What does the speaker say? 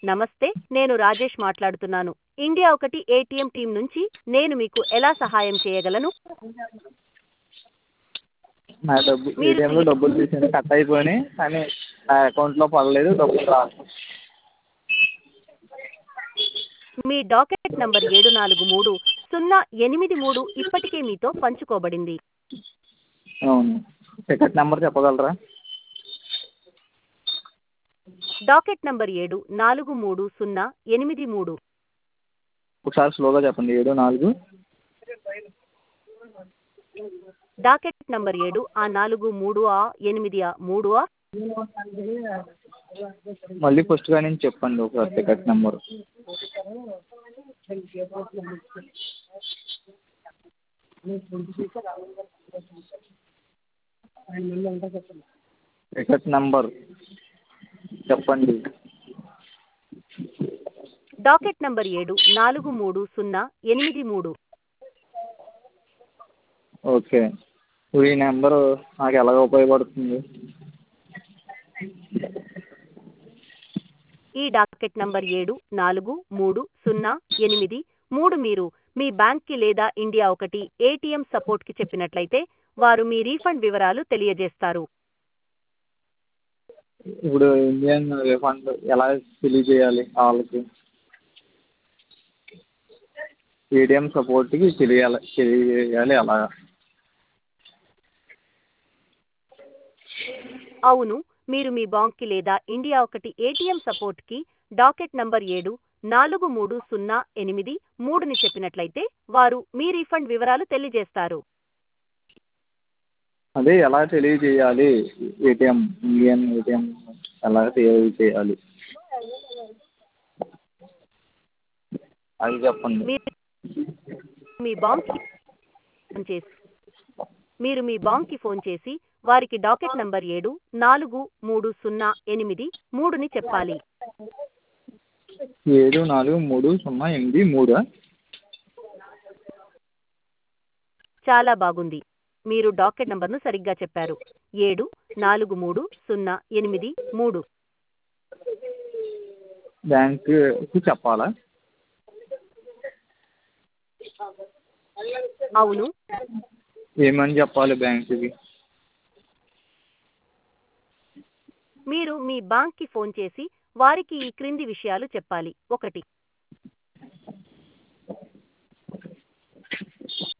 నమస్తే, నేను రాజేష్ మాట్లాడుతున్నాను. ఇండియా ఒకటి ఏటీఎం టీం నుంచి నేను మీకు ఎలా సహాయం చేయగలను? నా డబ్బు మీరు ఏటీఎంలో డబ్బులు తీసాను, కట్ అయిపోయినాయి కానీ నా అకౌంట్లో పడలేదు, డబ్బులు రాలేదు. మీ డాకెట్ నంబర్ 743083 ఇప్పటికే మీతో పంచుకోబడింది. అవును. టికెట్ నెంబర్ చెప్పగలరా? Docket number 743083. ఒకసారి స్లోగా చెప్పండి. 74. డాకెట్ నంబర్ 7 ఆ 4 3 ఆ 8 ఆ 3 ఆ. మళ్ళీ ఫస్ట్ గా నుంచి చెప్పండి ఒకసారి టికెట్ నెంబరు. టికెట్ నెంబర్ చెప్పండి. Docket number 743083. ఓకే. ఇప్పుడు ఈ నెంబరు నాకు ఎలాగ ఉపయోగపడుతుంది? ఈ డాకెట్ నంబర్ 743083 మీరు మీ బ్యాంక్కి లేదా ఇండియా ఒకటి ఏటీఎం సపోర్ట్కి చెప్పినట్లయితే వారు మీ రీఫండ్ వివరాలు తెలియజేస్తారు. ఇప్పుడు ఇండియన్ రిఫండ్ ఎలా తెలియజేయాలి వాళ్ళకి? ఏటీఎం సపోర్ట్కి తెలియజేయాలి అలాగా? అవును, మీరు మీ బ్యాంక్కి లేదా ఇండియా ఒకటి ఏటీఎం సపోర్ట్కి డాకెట్ నంబర్ 743083ని చెప్పినట్లయితే వారు మీ రీఫండ్ వివరాలు తెలియజేస్తారు. అదే ఎలా తెలియజేయాలి? ఇండియన్ ఏటీఎం ఎలా తెలియజేయాలి అది చెప్పండి. మీరు మీ బ్యాంక్కి ఫోన్ చేసి మీరు మీ బ్యాంక్కి ఫోన్ చేసి వారికి డాకెట్ నంబర్ 743083ని చెప్పాలి. 743083. చాలా బాగుంది, మీరు డాకెట్ నంబర్ను సరిగ్గా చెప్పారు. 743083. బ్యాంకుకి చెప్పాలా? అవును, ఏమని చెప్పాలి బ్యాంకుకి? మీరు మీ బ్యాంక్కి ఫోన్ చేసి వారికి ఈ క్రింది విషయాలు చెప్పాలి. 1.